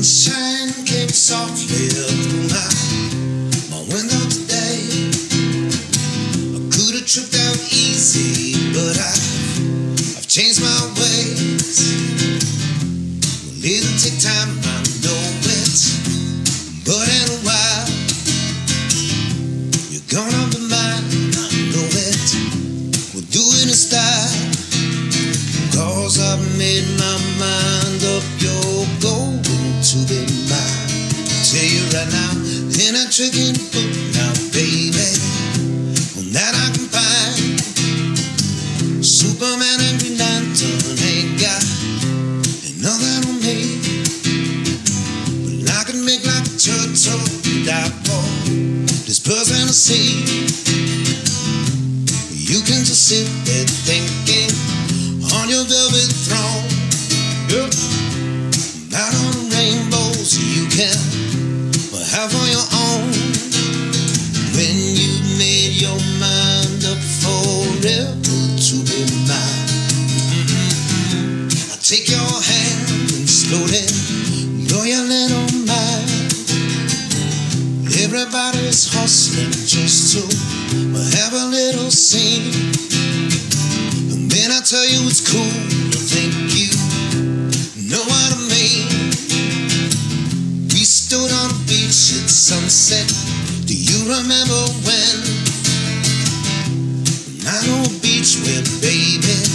Sunshine came softly through my window today. I could have tripped out easy, but I've changed my ways. Well, it'll take time, I know it, but in a while you're gonna be mine, I know it. We'll do it in style, 'cause I've made my mind up. You're going to be mine. I'll tell you right now, in a tricky book now, baby, one that I can find. Superman and Green Lantern ain't got nothing on me, but I can make like a turtle and die for this person to see. You can just sit there thinking on your velvet throne, yep, out on the rainbows you can have on your own. When you made your mind up forever to be mine, I take your hand and slowly blow your little mind. Everybody's hustling just to have a little scene, and then I tell you it's cool to think you know what I mean. We stood on the beach at sunset. Do you remember when? I know a beach where, baby,